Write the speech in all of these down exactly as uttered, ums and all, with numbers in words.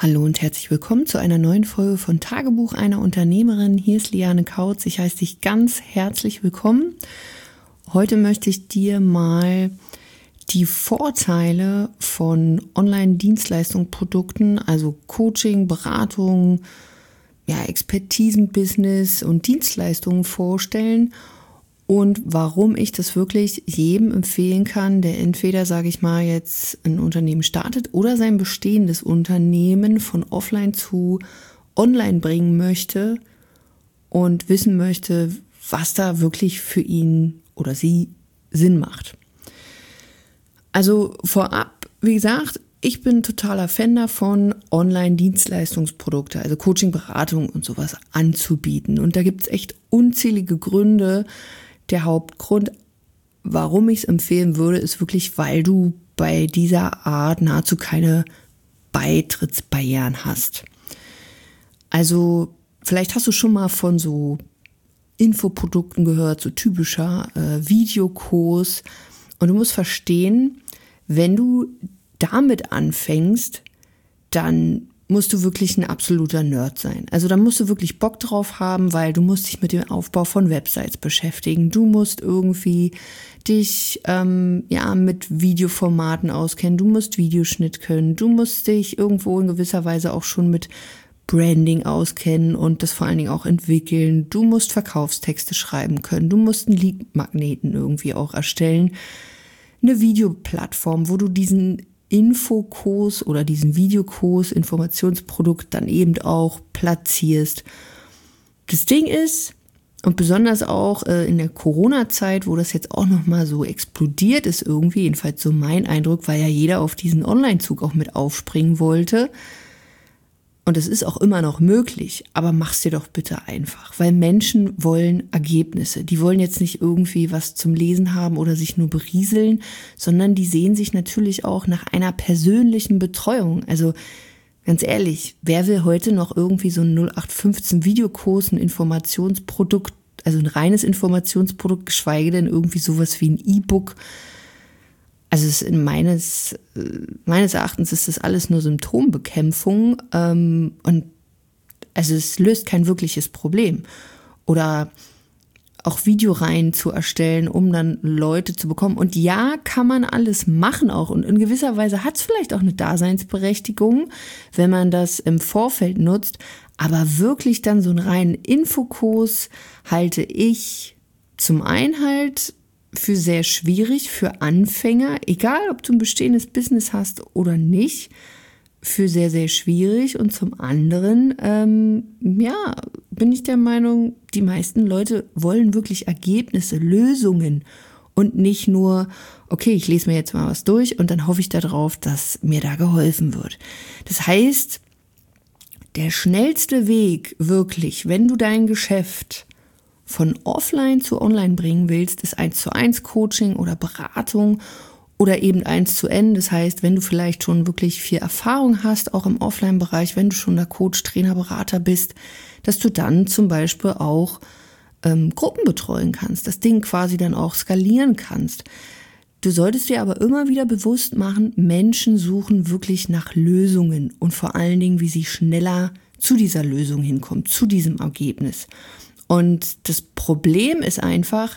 Hallo und herzlich willkommen zu einer neuen Folge von Tagebuch einer Unternehmerin. Hier ist Liane Kautz. Ich heiße dich ganz herzlich willkommen. Heute möchte ich dir mal die Vorteile von Online-Dienstleistungen, Produkten, also Coaching, Beratung, ja, Expertisen-Business und Dienstleistungen vorstellen und warum ich das wirklich jedem empfehlen kann, der entweder, sage ich mal, jetzt ein Unternehmen startet oder sein bestehendes Unternehmen von offline zu online bringen möchte und wissen möchte, was da wirklich für ihn oder sie Sinn macht. Also vorab, wie gesagt, ich bin totaler Fan davon, Online-Dienstleistungsprodukte, also Coaching, Beratung und sowas anzubieten. Und da gibt es echt unzählige Gründe. Der Hauptgrund, warum ich es empfehlen würde, ist wirklich, weil du bei dieser Art nahezu keine Beitrittsbarrieren hast. Also vielleicht hast du schon mal von so Infoprodukten gehört, so typischer äh, Videokurs. Und du musst verstehen, wenn du damit anfängst, dann musst du wirklich ein absoluter Nerd sein. Also da musst du wirklich Bock drauf haben, weil du musst dich mit dem Aufbau von Websites beschäftigen. Du musst irgendwie dich ähm, ja mit Videoformaten auskennen. Du musst Videoschnitt können. Du musst dich irgendwo in gewisser Weise auch schon mit Branding auskennen und das vor allen Dingen auch entwickeln. Du musst Verkaufstexte schreiben können. Du musst einen Lead-Magneten irgendwie auch erstellen. Eine Videoplattform, wo du diesen Infokurs oder diesen Videokurs, Informationsprodukt dann eben auch platzierst. Das Ding ist, und besonders auch äh, in der Corona-Zeit, wo das jetzt auch nochmal so explodiert ist irgendwie, jedenfalls so mein Eindruck, weil ja jeder auf diesen Online-Zug auch mit aufspringen wollte. Und es ist auch immer noch möglich, aber mach's dir doch bitte einfach, weil Menschen wollen Ergebnisse. Die wollen jetzt nicht irgendwie was zum Lesen haben oder sich nur berieseln, sondern die sehen sich natürlich auch nach einer persönlichen Betreuung. Also ganz ehrlich, wer will heute noch irgendwie so ein null acht fünfzehn Videokurs, ein Informationsprodukt, also ein reines Informationsprodukt, geschweige denn irgendwie sowas wie ein E-Book. Also es in meines, meines Erachtens ist das alles nur Symptombekämpfung ähm, und also es löst kein wirkliches Problem. Oder auch Videoreihen zu erstellen, um dann Leute zu bekommen. Und ja, kann man alles machen auch. Und in gewisser Weise hat es vielleicht auch eine Daseinsberechtigung, wenn man das im Vorfeld nutzt. Aber wirklich dann so einen reinen Infokurs halte ich zum einen halt für sehr schwierig, für Anfänger, egal ob du ein bestehendes Business hast oder nicht, für sehr, sehr schwierig. Und zum anderen, ähm, ja, bin ich der Meinung, die meisten Leute wollen wirklich Ergebnisse, Lösungen und nicht nur, okay, ich lese mir jetzt mal was durch und dann hoffe ich darauf, dass mir da geholfen wird. Das heißt, der schnellste Weg wirklich, wenn du dein Geschäft von offline zu online bringen willst, ist eins zu eins Coaching oder Beratung oder eben eins zu N. Das heißt, wenn du vielleicht schon wirklich viel Erfahrung hast, auch im Offline-Bereich, wenn du schon der Coach, Trainer, Berater bist, dass du dann zum Beispiel auch ähm, Gruppen betreuen kannst, das Ding quasi dann auch skalieren kannst. Du solltest dir aber immer wieder bewusst machen, Menschen suchen wirklich nach Lösungen und vor allen Dingen, wie sie schneller zu dieser Lösung hinkommen, zu diesem Ergebnis. Und das Problem ist einfach,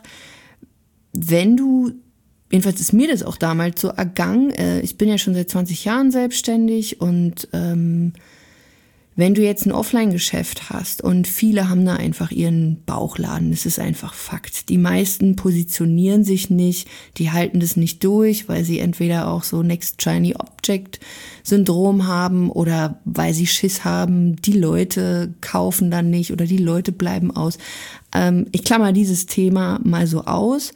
wenn du, jedenfalls ist mir das auch damals so ergangen, äh, ich bin ja schon seit zwanzig Jahren selbstständig und ähm, wenn du jetzt ein Offline-Geschäft hast und viele haben da einfach ihren Bauchladen, das ist einfach Fakt. Die meisten positionieren sich nicht, die halten das nicht durch, weil sie entweder auch so Next Shiny Object Syndrom haben oder weil sie Schiss haben, die Leute kaufen dann nicht oder die Leute bleiben aus. Ähm, ich klammer dieses Thema mal so aus.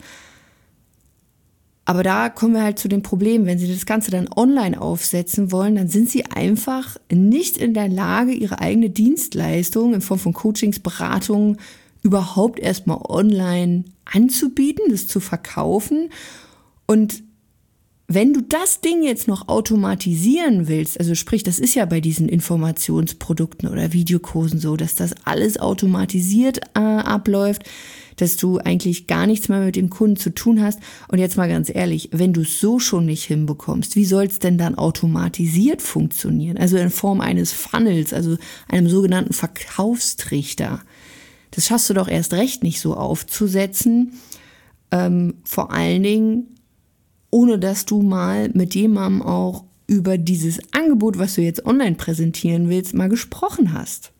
Aber da kommen wir halt zu dem Problem, wenn Sie das Ganze dann online aufsetzen wollen, dann sind Sie einfach nicht in der Lage, Ihre eigene Dienstleistung in Form von Coachings, Beratungen überhaupt erstmal online anzubieten, das zu verkaufen. Und wenn du das Ding jetzt noch automatisieren willst, also sprich, das ist ja bei diesen Informationsprodukten oder Videokursen so, dass das alles automatisiert äh, abläuft, dass du eigentlich gar nichts mehr mit dem Kunden zu tun hast. Und jetzt mal ganz ehrlich, wenn du es so schon nicht hinbekommst, wie soll es denn dann automatisiert funktionieren? Also in Form eines Funnels, also einem sogenannten Verkaufstrichter. Das schaffst du doch erst recht nicht so aufzusetzen, ähm, vor allen Dingen ohne dass du mal mit jemandem auch über dieses Angebot, was du jetzt online präsentieren willst, mal gesprochen hast.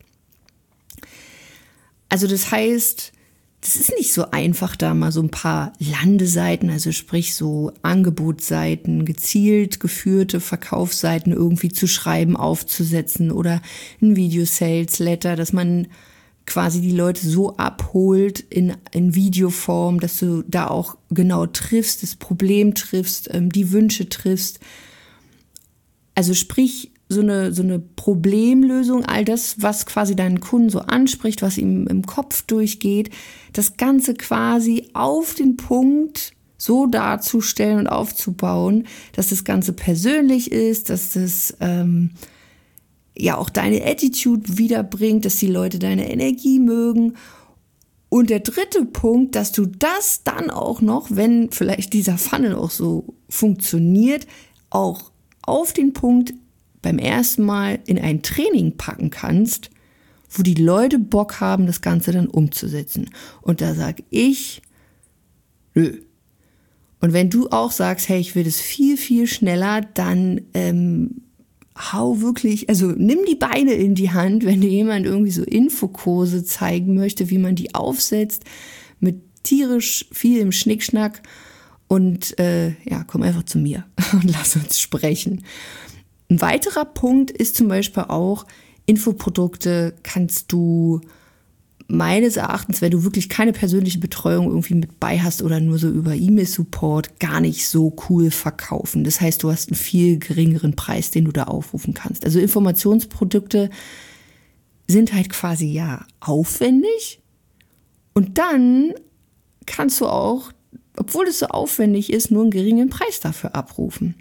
Also das heißt, das ist nicht so einfach, da mal so ein paar Landeseiten, also sprich so Angebotsseiten, gezielt geführte Verkaufsseiten irgendwie zu schreiben, aufzusetzen oder ein Video-Sales-Letter, dass man quasi die Leute so abholt in, in Videoform, dass du da auch genau triffst, das Problem triffst, ähm, die Wünsche triffst. Also sprich, so eine, so eine Problemlösung, all das, was quasi deinen Kunden so anspricht, was ihm im Kopf durchgeht, das Ganze quasi auf den Punkt so darzustellen und aufzubauen, dass das Ganze persönlich ist, dass das ähm, ja auch deine Attitude wiederbringt, dass die Leute deine Energie mögen. Und der dritte Punkt, dass du das dann auch noch, wenn vielleicht dieser Funnel auch so funktioniert, auch auf den Punkt beim ersten Mal in ein Training packen kannst, wo die Leute Bock haben, das Ganze dann umzusetzen. Und da sag ich, nö. Und wenn du auch sagst, hey, ich will das viel, viel schneller, dann ähm, hau wirklich, also nimm die Beine in die Hand, wenn dir jemand irgendwie so Infokurse zeigen möchte, wie man die aufsetzt, mit tierisch vielem Schnickschnack und äh, ja, komm einfach zu mir und lass uns sprechen. Ein weiterer Punkt ist zum Beispiel auch, Infoprodukte kannst du meines Erachtens, wenn du wirklich keine persönliche Betreuung irgendwie mit bei hast oder nur so über E-Mail-Support, gar nicht so cool verkaufen. Das heißt, du hast einen viel geringeren Preis, den du da aufrufen kannst. Also Informationsprodukte sind halt quasi ja aufwendig und dann kannst du auch, obwohl es so aufwendig ist, nur einen geringen Preis dafür abrufen.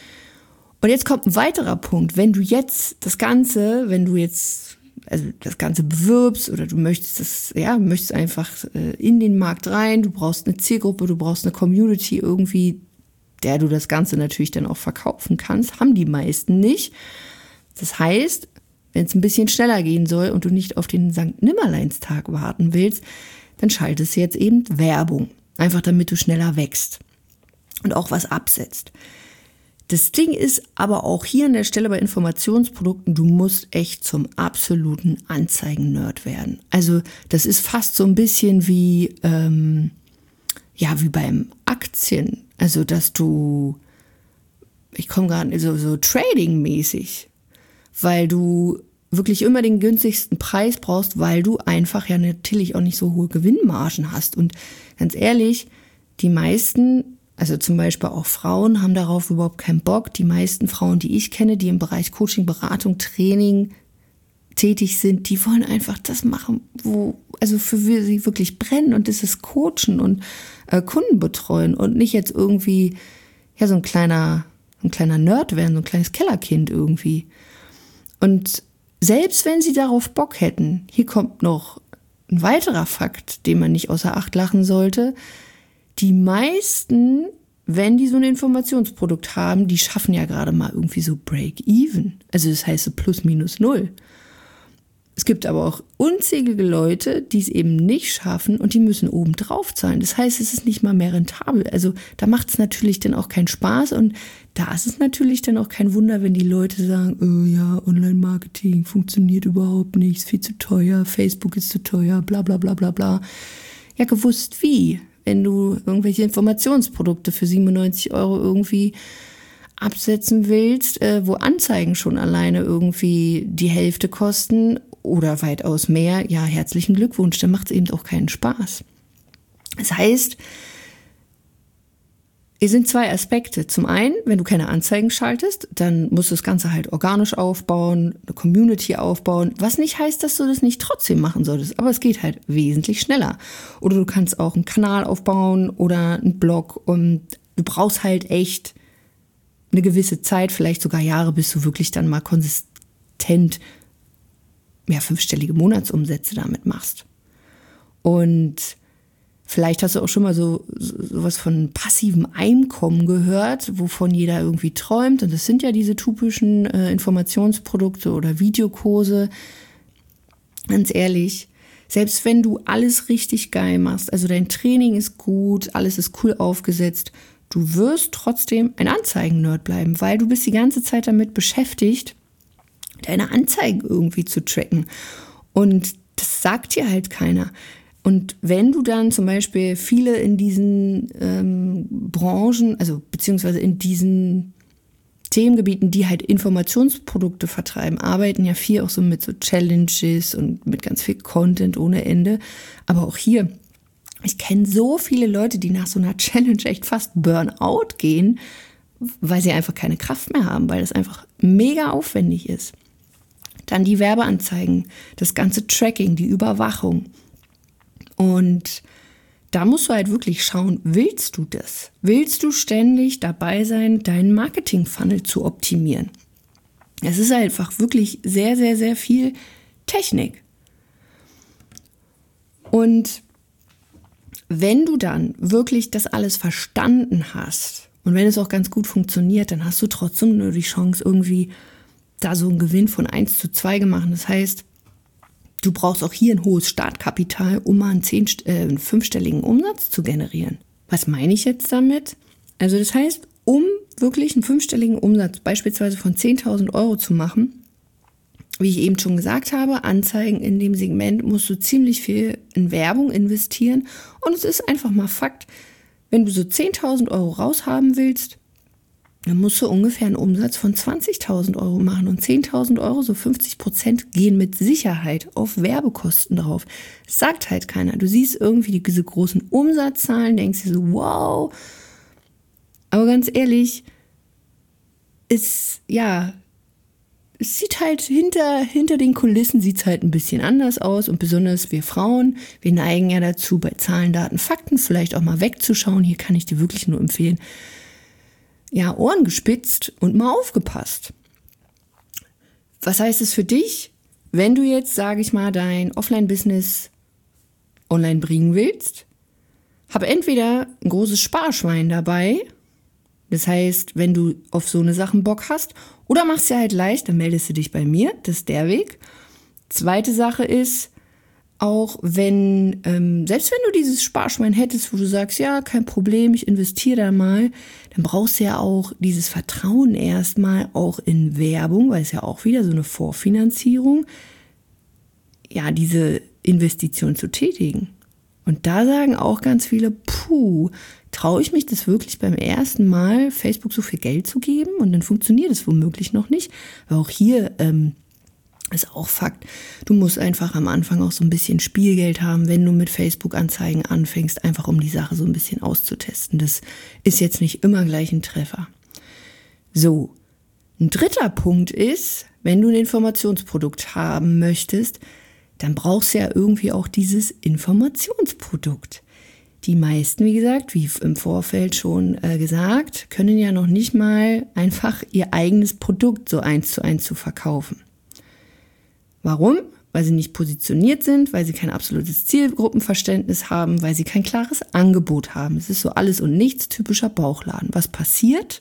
Und jetzt kommt ein weiterer Punkt. Wenn du jetzt das Ganze, wenn du jetzt also das Ganze bewirbst oder du möchtest das, ja, möchtest einfach in den Markt rein, du brauchst eine Zielgruppe, du brauchst eine Community irgendwie, der du das Ganze natürlich dann auch verkaufen kannst, haben die meisten nicht. Das heißt, wenn es ein bisschen schneller gehen soll und du nicht auf den Sankt Nimmerleinstag warten willst, dann schaltest du jetzt eben Werbung. Einfach damit du schneller wächst und auch was absetzt. Das Ding ist aber auch hier an der Stelle bei Informationsprodukten, du musst echt zum absoluten Anzeigen-Nerd werden. Also das ist fast so ein bisschen wie, ähm, ja, wie beim Aktien. Also dass du, ich komme gerade nicht so, so Trading-mäßig, weil du wirklich immer den günstigsten Preis brauchst, weil du einfach ja natürlich auch nicht so hohe Gewinnmargen hast. Und ganz ehrlich, die meisten, also zum Beispiel auch Frauen, haben darauf überhaupt keinen Bock. Die meisten Frauen, die ich kenne, die im Bereich Coaching, Beratung, Training tätig sind, die wollen einfach das machen, wo, also für sie wirklich brennen, und das ist Coachen und äh, Kunden betreuen und nicht jetzt irgendwie, ja, so ein kleiner, ein kleiner Nerd werden, so ein kleines Kellerkind irgendwie. Und selbst wenn sie darauf Bock hätten, hier kommt noch ein weiterer Fakt, den man nicht außer Acht lassen sollte: Die meisten, wenn die so ein Informationsprodukt haben, die schaffen ja gerade mal irgendwie so Break-Even. Also das heißt so plus minus null. Es gibt aber auch unzählige Leute, die es eben nicht schaffen und die müssen oben drauf zahlen. Das heißt, es ist nicht mal mehr rentabel. Also da macht es natürlich dann auch keinen Spaß, und da ist es natürlich dann auch kein Wunder, wenn die Leute sagen, oh ja, Online-Marketing funktioniert überhaupt nicht, ist viel zu teuer, Facebook ist zu teuer, bla bla bla bla bla. Ja, gewusst wie. Wenn du irgendwelche Informationsprodukte für siebenundneunzig Euro irgendwie absetzen willst, äh, wo Anzeigen schon alleine irgendwie die Hälfte kosten oder weitaus mehr, ja, herzlichen Glückwunsch, dann macht es eben auch keinen Spaß. Das heißt, es sind zwei Aspekte. Zum einen, wenn du keine Anzeigen schaltest, dann musst du das Ganze halt organisch aufbauen, eine Community aufbauen, was nicht heißt, dass du das nicht trotzdem machen solltest, aber es geht halt wesentlich schneller. Oder du kannst auch einen Kanal aufbauen oder einen Blog, und du brauchst halt echt eine gewisse Zeit, vielleicht sogar Jahre, bis du wirklich dann mal konsistent ja, fünfstellige Monatsumsätze damit machst. Und vielleicht hast du auch schon mal so sowas von passivem Einkommen gehört, wovon jeder irgendwie träumt. Und das sind ja diese typischen äh, Informationsprodukte oder Videokurse. Ganz ehrlich, selbst wenn du alles richtig geil machst, also dein Training ist gut, alles ist cool aufgesetzt, du wirst trotzdem ein Anzeigen-Nerd bleiben, weil du bist die ganze Zeit damit beschäftigt, deine Anzeigen irgendwie zu tracken. Und das sagt dir halt keiner. Und wenn du dann zum Beispiel viele in diesen ähm, Branchen, also beziehungsweise in diesen Themengebieten, die halt Informationsprodukte vertreiben, arbeiten ja viel auch so mit so Challenges und mit ganz viel Content ohne Ende. Aber auch hier, ich kenne so viele Leute, die nach so einer Challenge echt fast Burnout gehen, weil sie einfach keine Kraft mehr haben, weil das einfach mega aufwendig ist. Dann die Werbeanzeigen, das ganze Tracking, die Überwachung. Und da musst du halt wirklich schauen, willst du das? Willst du ständig dabei sein, deinen Marketing-Funnel zu optimieren? Es ist einfach wirklich sehr, sehr, sehr viel Technik. Und wenn du dann wirklich das alles verstanden hast und wenn es auch ganz gut funktioniert, dann hast du trotzdem nur die Chance, irgendwie da so einen Gewinn von eins zu zwei gemacht. Das heißt, du brauchst auch hier ein hohes Startkapital, um mal einen, zehn, äh, einen fünfstelligen Umsatz zu generieren. Was meine ich jetzt damit? Also das heißt, um wirklich einen fünfstelligen Umsatz beispielsweise von zehntausend Euro zu machen, wie ich eben schon gesagt habe, Anzeigen in dem Segment musst du ziemlich viel in Werbung investieren. Und es ist einfach mal Fakt, wenn du so zehntausend Euro raushaben willst, dann musst du ungefähr einen Umsatz von zwanzigtausend Euro machen. Und zehntausend Euro, so fünfzig Prozent, gehen mit Sicherheit auf Werbekosten drauf. Das sagt halt keiner. Du siehst irgendwie diese großen Umsatzzahlen, denkst dir so, wow. Aber ganz ehrlich, es, ja, es sieht halt hinter, hinter den Kulissen sieht es halt ein bisschen anders aus. Und besonders wir Frauen, wir neigen ja dazu, bei Zahlen, Daten, Fakten vielleicht auch mal wegzuschauen. Hier kann ich dir wirklich nur empfehlen, ja, Ohren gespitzt und mal aufgepasst. Was heißt es für dich, wenn du jetzt, sage ich mal, dein Offline-Business online bringen willst? Habe entweder ein großes Sparschwein dabei, das heißt, wenn du auf so eine Sachen Bock hast, oder machst dir halt leicht, dann meldest du dich bei mir, das ist der Weg. Zweite Sache ist, auch wenn, ähm, selbst wenn du dieses Sparschwein hättest, wo du sagst, ja, kein Problem, ich investiere da mal, dann brauchst du ja auch dieses Vertrauen erstmal auch in Werbung, weil es ja auch wieder so eine Vorfinanzierung, ja, diese Investition zu tätigen. Und da sagen auch ganz viele, puh, traue ich mich das wirklich beim ersten Mal, Facebook so viel Geld zu geben? Und dann funktioniert es womöglich noch nicht. Weil auch hier ähm, ist auch Fakt, du musst einfach am Anfang auch so ein bisschen Spielgeld haben, wenn du mit Facebook-Anzeigen anfängst, einfach um die Sache so ein bisschen auszutesten. Das ist jetzt nicht immer gleich ein Treffer. So, ein dritter Punkt ist, wenn du ein Informationsprodukt haben möchtest, dann brauchst du ja irgendwie auch dieses Informationsprodukt. Die meisten, wie gesagt, wie im Vorfeld schon äh, gesagt, können ja noch nicht mal einfach ihr eigenes Produkt so eins zu eins zu verkaufen. Warum? Weil sie nicht positioniert sind, weil sie kein absolutes Zielgruppenverständnis haben, weil sie kein klares Angebot haben. Es ist so alles und nichts, typischer Bauchladen. Was passiert?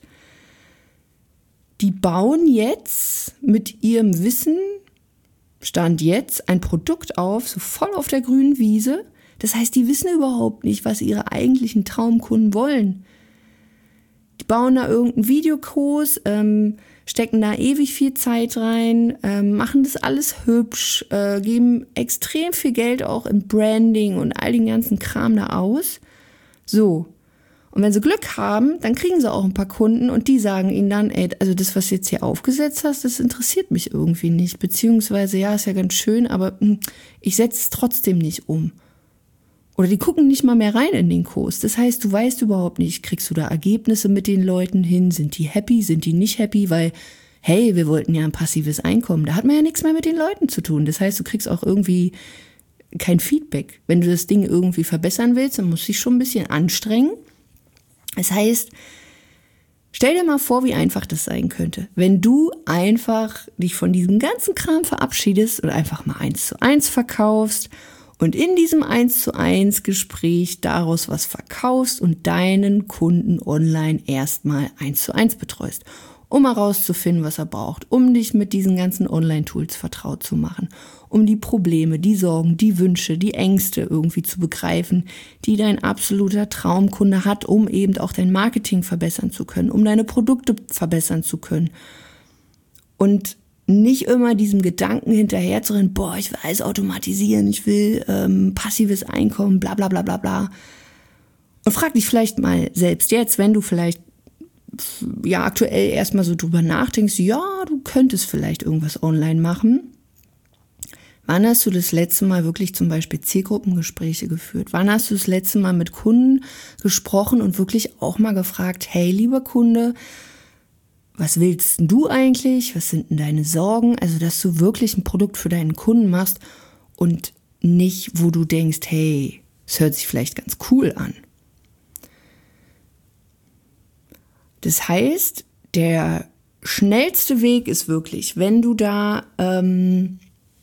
Die bauen jetzt mit ihrem Wissen, Stand jetzt, ein Produkt auf, so voll auf der grünen Wiese. Das heißt, die wissen überhaupt nicht, was ihre eigentlichen Traumkunden wollen. Die bauen da irgendeinen Videokurs, ähm, stecken da ewig viel Zeit rein, ähm, machen das alles hübsch, äh, geben extrem viel Geld auch in Branding und all den ganzen Kram da aus. So. Und wenn sie Glück haben, dann kriegen sie auch ein paar Kunden und die sagen ihnen dann, ey, also das, was du jetzt hier aufgesetzt hast, das interessiert mich irgendwie nicht. Beziehungsweise, ja, ist ja ganz schön, aber mh, ich setze es trotzdem nicht um. Oder die gucken nicht mal mehr rein in den Kurs. Das heißt, du weißt überhaupt nicht, kriegst du da Ergebnisse mit den Leuten hin? Sind die happy? Sind die nicht happy? Weil, hey, wir wollten ja ein passives Einkommen. Da hat man ja nichts mehr mit den Leuten zu tun. Das heißt, du kriegst auch irgendwie kein Feedback. Wenn du das Ding irgendwie verbessern willst, dann musst du dich schon ein bisschen anstrengen. Das heißt, Stell dir mal vor, wie einfach das sein könnte, wenn du einfach dich von diesem ganzen Kram verabschiedest und einfach mal eins zu eins verkaufst und in diesem eins zu eins Gespräch daraus was verkaufst und deinen Kunden online erstmal eins zu eins betreust, um herauszufinden, was er braucht, um dich mit diesen ganzen Online-Tools vertraut zu machen, um die Probleme, die Sorgen, die Wünsche, die Ängste irgendwie zu begreifen, die dein absoluter Traumkunde hat, um eben auch dein Marketing verbessern zu können, um deine Produkte verbessern zu können. Und nicht immer diesem Gedanken hinterher zu rennen, boah, ich will alles automatisieren, ich will ähm, passives Einkommen, bla bla bla bla bla. Und frag dich vielleicht mal selbst jetzt, wenn du vielleicht ja aktuell erstmal so drüber nachdenkst, ja, du könntest vielleicht irgendwas online machen. Wann hast du das letzte Mal wirklich zum Beispiel Zielgruppengespräche geführt? Wann hast du das letzte Mal mit Kunden gesprochen und wirklich auch mal gefragt, hey, lieber Kunde, was willst du eigentlich? Was sind denn deine Sorgen? Also, dass du wirklich ein Produkt für deinen Kunden machst und nicht, wo du denkst, hey, es hört sich vielleicht ganz cool an. Das heißt, der schnellste Weg ist wirklich, wenn du da ähm,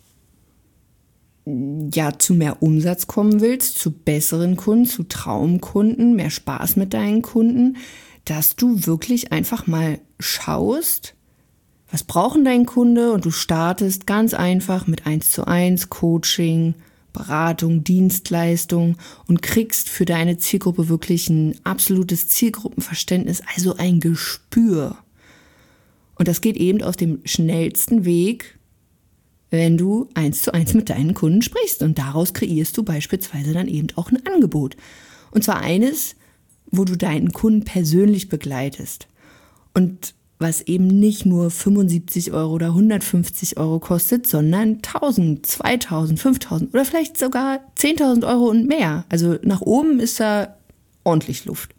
ja zu mehr Umsatz kommen willst, zu besseren Kunden, zu Traumkunden, mehr Spaß mit deinen Kunden, dass du wirklich einfach mal schaust, was brauchen dein Kunde, und du startest ganz einfach mit eins zu eins Coaching, Beratung, Dienstleistung und kriegst für deine Zielgruppe wirklich ein absolutes Zielgruppenverständnis, also ein Gespür. Und das geht eben auf dem schnellsten Weg, wenn du eins zu eins mit deinen Kunden sprichst, und daraus kreierst du beispielsweise dann eben auch ein Angebot. Und zwar eines, wo du deinen Kunden persönlich begleitest und was eben nicht nur fünfundsiebzig Euro oder hundertfünfzig Euro kostet, sondern tausend, zweitausend, fünftausend oder vielleicht sogar zehntausend Euro und mehr. Also nach oben ist da ordentlich Luft.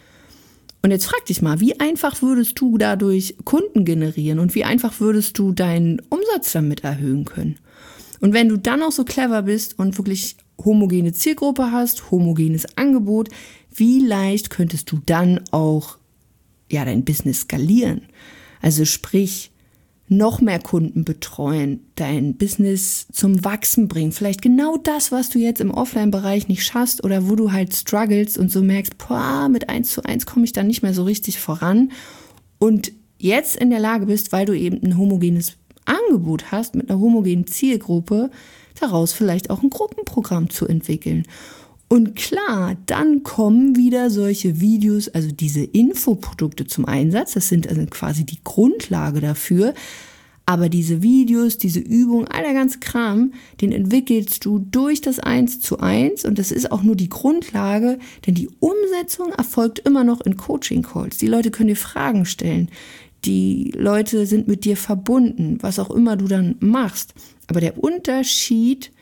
Und jetzt frag dich mal, wie einfach würdest du dadurch Kunden generieren und wie einfach würdest du deinen Umsatz damit erhöhen können? Und wenn du dann auch so clever bist und wirklich homogene Zielgruppe hast, homogenes Angebot, wie leicht könntest du dann auch ja dein Business skalieren? Also sprich, noch mehr Kunden betreuen, dein Business zum Wachsen bringen. Vielleicht genau das, was du jetzt im Offline-Bereich nicht schaffst oder wo du halt struggles und so merkst, boah, mit eins zu eins komme ich dann nicht mehr so richtig voran. Und jetzt in der Lage bist, weil du eben ein homogenes Angebot hast mit einer homogenen Zielgruppe, daraus vielleicht auch ein Gruppenprogramm zu entwickeln. Und klar, dann kommen wieder solche Videos, also diese Infoprodukte zum Einsatz. Das sind also quasi die Grundlage dafür. Aber diese Videos, diese Übungen, all der ganze Kram, den entwickelst du durch das eins zu eins. Und das ist auch nur die Grundlage, denn die Umsetzung erfolgt immer noch in Coaching-Calls. Die Leute können dir Fragen stellen. Die Leute sind mit dir verbunden, was auch immer du dann machst. Aber der Unterschied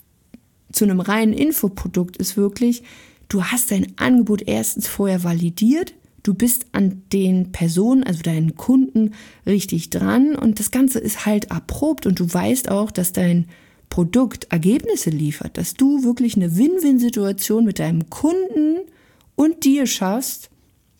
zu einem reinen Infoprodukt ist wirklich, du hast dein Angebot erstens vorher validiert, du bist an den Personen, also deinen Kunden, richtig dran und das Ganze ist halt erprobt und du weißt auch, dass dein Produkt Ergebnisse liefert, dass du wirklich eine Win-Win-Situation mit deinem Kunden und dir schaffst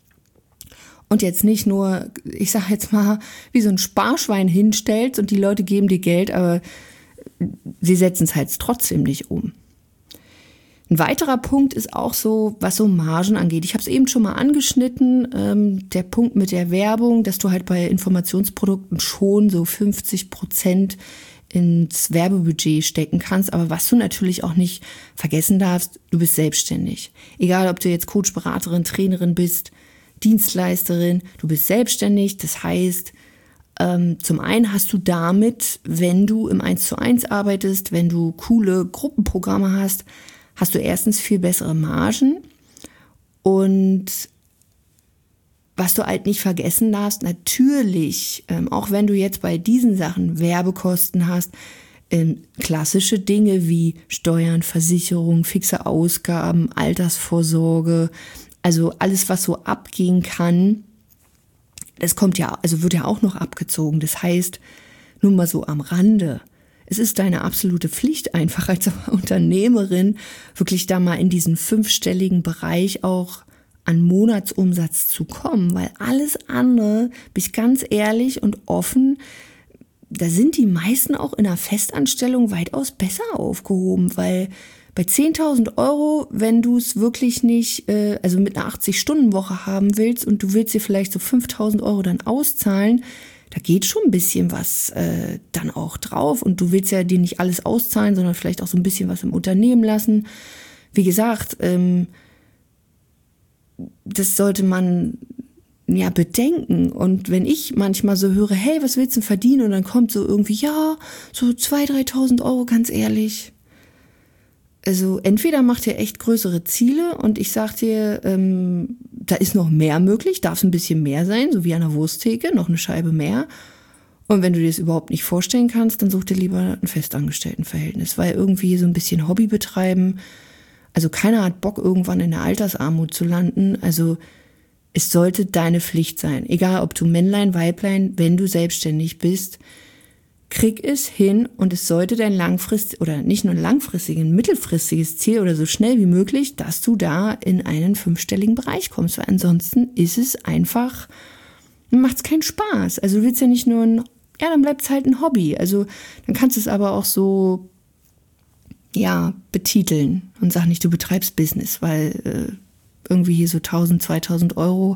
und jetzt nicht nur, ich sag jetzt mal, wie so ein Sparschwein hinstellst und die Leute geben dir Geld, aber sie setzen es halt trotzdem nicht um. Ein weiterer Punkt ist auch so, was so Margen angeht. Ich habe es eben schon mal angeschnitten, ähm, der Punkt mit der Werbung, dass du halt bei Informationsprodukten schon so fünfzig Prozent ins Werbebudget stecken kannst. Aber was du natürlich auch nicht vergessen darfst, du bist selbstständig. Egal, ob du jetzt Coach, Beraterin, Trainerin bist, Dienstleisterin, du bist selbstständig. Das heißt, ähm, zum einen hast du damit, wenn du im eins zu eins arbeitest, wenn du coole Gruppenprogramme hast, hast du erstens viel bessere Margen und was du halt nicht vergessen darfst, natürlich, ähm, auch wenn du jetzt bei diesen Sachen Werbekosten hast, ähm, klassische Dinge wie Steuern, Versicherung, fixe Ausgaben, Altersvorsorge, also alles, was so abgehen kann, das kommt ja, also wird ja auch noch abgezogen. Das heißt, nur mal so am Rande, es ist deine absolute Pflicht einfach als Unternehmerin, wirklich da mal in diesen fünfstelligen Bereich auch an Monatsumsatz zu kommen, weil alles andere, bin ich ganz ehrlich und offen, da sind die meisten auch in einer Festanstellung weitaus besser aufgehoben, weil bei zehntausend Euro, wenn du es wirklich nicht, äh, also mit einer achtzig-Stunden-Woche haben willst und du willst dir vielleicht so fünftausend Euro dann auszahlen, da geht schon ein bisschen was äh, dann auch drauf und du willst ja dir nicht alles auszahlen, sondern vielleicht auch so ein bisschen was im Unternehmen lassen. Wie gesagt, ähm, das sollte man ja bedenken. Und wenn ich manchmal so höre, hey, was willst du denn verdienen? Und dann kommt so irgendwie, ja, so zweitausend, dreitausend Euro, ganz ehrlich. Also entweder macht ihr echt größere Ziele und ich sag dir, ähm, da ist noch mehr möglich, darf es ein bisschen mehr sein, so wie an der Wursttheke, noch eine Scheibe mehr. Und wenn du dir das überhaupt nicht vorstellen kannst, dann such dir lieber ein Festangestelltenverhältnis, weil irgendwie so ein bisschen Hobby betreiben, also keiner hat Bock, irgendwann in der Altersarmut zu landen. Also es sollte deine Pflicht sein, egal ob du Männlein, Weiblein, wenn du selbstständig bist, krieg es hin und es sollte dein langfristig oder nicht nur ein langfristiges, ein mittelfristiges Ziel oder so schnell wie möglich, dass du da in einen fünfstelligen Bereich kommst, weil ansonsten ist es einfach, macht es keinen Spaß. Also du willst ja nicht nur ein, ja, dann bleibt es halt ein Hobby. Also dann kannst du es aber auch so, ja, betiteln und sag nicht, du betreibst Business, weil äh, irgendwie hier so tausend, zweitausend Euro,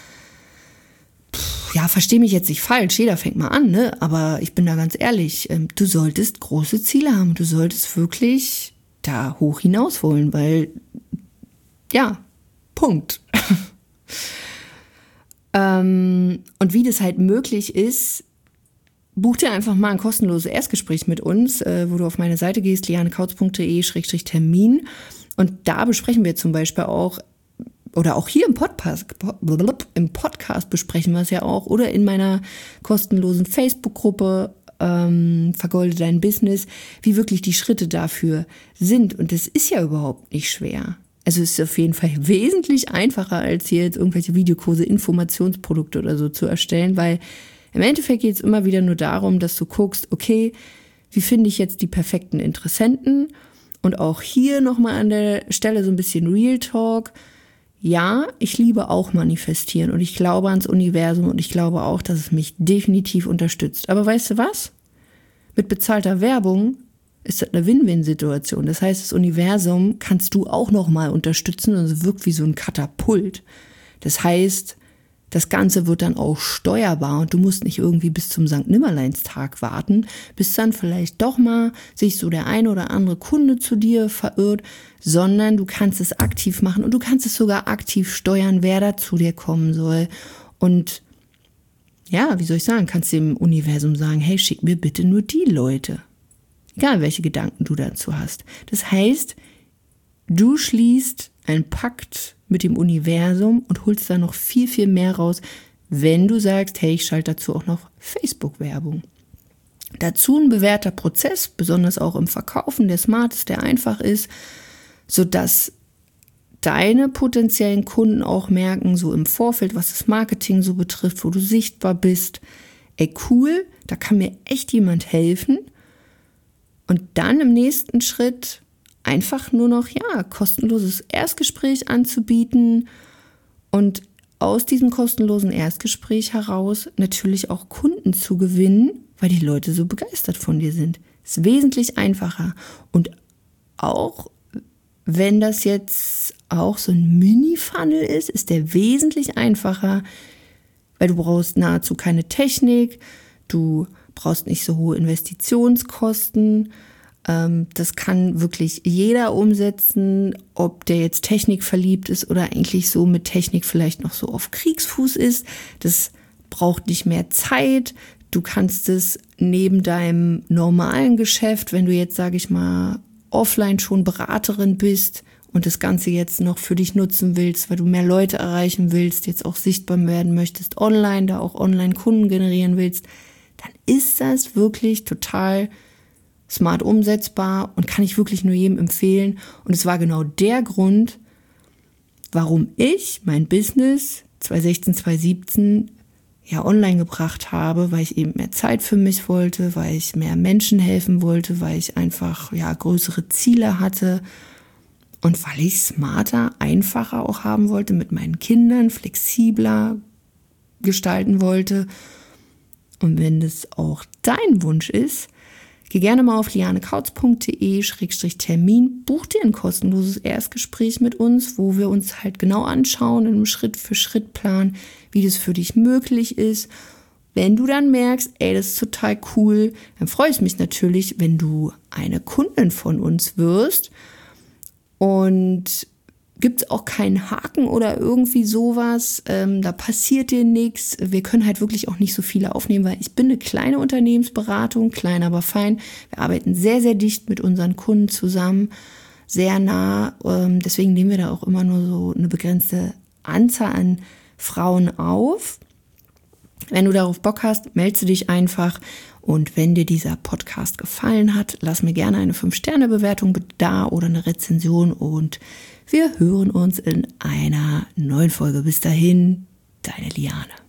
ja, versteh mich jetzt nicht falsch, jeder fängt mal an, ne? Aber ich bin da ganz ehrlich, ähm, du solltest große Ziele haben, du solltest wirklich da hoch hinaus wollen, weil, ja, Punkt. ähm, und wie das halt möglich ist, buch dir einfach mal ein kostenloses Erstgespräch mit uns, äh, wo du auf meine Seite gehst, lianekautz punkt de Schrägstrich Termin. Und da besprechen wir zum Beispiel auch, oder auch hier im Podcast, im Podcast besprechen wir es ja auch, oder in meiner kostenlosen Facebook-Gruppe ähm, Vergolde dein Business, wie wirklich die Schritte dafür sind. Und das ist ja überhaupt nicht schwer. Also es ist auf jeden Fall wesentlich einfacher, als hier jetzt irgendwelche Videokurse, Informationsprodukte oder so zu erstellen, weil im Endeffekt geht es immer wieder nur darum, dass du guckst, okay, wie finde ich jetzt die perfekten Interessenten? Und auch hier nochmal an der Stelle so ein bisschen Real Talk. Ja, ich liebe auch manifestieren und ich glaube ans Universum und ich glaube auch, dass es mich definitiv unterstützt. Aber weißt du was? Mit bezahlter Werbung ist das eine Win-Win-Situation. Das heißt, das Universum kannst du auch nochmal unterstützen und es wirkt wie so ein Katapult. Das heißt, das Ganze wird dann auch steuerbar und du musst nicht irgendwie bis zum Sankt Nimmerleinstag warten, bis dann vielleicht doch mal sich so der ein oder andere Kunde zu dir verirrt, sondern du kannst es aktiv machen und du kannst es sogar aktiv steuern, wer da zu dir kommen soll. Und ja, wie soll ich sagen, kannst dem Universum sagen, hey, schick mir bitte nur die Leute. Egal, welche Gedanken du dazu hast. Das heißt, du schließt einen Pakt mit dem Universum und holst da noch viel, viel mehr raus, wenn du sagst, hey, ich schalte dazu auch noch Facebook-Werbung. Dazu ein bewährter Prozess, besonders auch im Verkaufen, der smart ist, der einfach ist, sodass deine potenziellen Kunden auch merken, so im Vorfeld, was das Marketing so betrifft, wo du sichtbar bist, ey cool, da kann mir echt jemand helfen. Und dann im nächsten Schritt einfach nur noch, ja, kostenloses Erstgespräch anzubieten und aus diesem kostenlosen Erstgespräch heraus natürlich auch Kunden zu gewinnen, weil die Leute so begeistert von dir sind. Ist wesentlich einfacher. Und auch wenn das jetzt auch so ein Mini-Funnel ist, ist der wesentlich einfacher, weil du brauchst nahezu keine Technik, du brauchst nicht so hohe Investitionskosten. Das kann wirklich jeder umsetzen, ob der jetzt Technik verliebt ist oder eigentlich so mit Technik vielleicht noch so auf Kriegsfuß ist. Das braucht nicht mehr Zeit. Du kannst es neben deinem normalen Geschäft, wenn du jetzt, sage ich mal, offline schon Beraterin bist und das Ganze jetzt noch für dich nutzen willst, weil du mehr Leute erreichen willst, jetzt auch sichtbar werden möchtest online, da auch online Kunden generieren willst, dann ist das wirklich total smart umsetzbar und kann ich wirklich nur jedem empfehlen. Und es war genau der Grund, warum ich mein Business zwanzig sechzehn, zwanzig siebzehn ja online gebracht habe, weil ich eben mehr Zeit für mich wollte, weil ich mehr Menschen helfen wollte, weil ich einfach ja größere Ziele hatte. und weil ich smarter, einfacher auch haben wollte mit meinen Kindern, flexibler gestalten wollte. Und wenn das auch dein Wunsch ist, geh gerne mal auf lianekautz punkt de Schrägstrich Termin, buch dir ein kostenloses Erstgespräch mit uns, wo wir uns halt genau anschauen in einem Schritt-für-Schritt-Plan, wie das für dich möglich ist. Wenn du dann merkst, ey, das ist total cool, dann freue ich mich natürlich, wenn du eine Kundin von uns wirst. Und gibt es auch keinen Haken oder irgendwie sowas, ähm, da passiert dir nichts. Wir können halt wirklich auch nicht so viele aufnehmen, weil ich bin eine kleine Unternehmensberatung, klein, aber fein. Wir arbeiten sehr, sehr dicht mit unseren Kunden zusammen, sehr nah. Ähm, deswegen nehmen wir da auch immer nur so eine begrenzte Anzahl an Frauen auf. Wenn du darauf Bock hast, melde dich einfach. Und wenn dir dieser Podcast gefallen hat, lass mir gerne eine fünf Sterne Bewertung da oder eine Rezension. Und wir hören uns in einer neuen Folge. Bis dahin, deine Liane.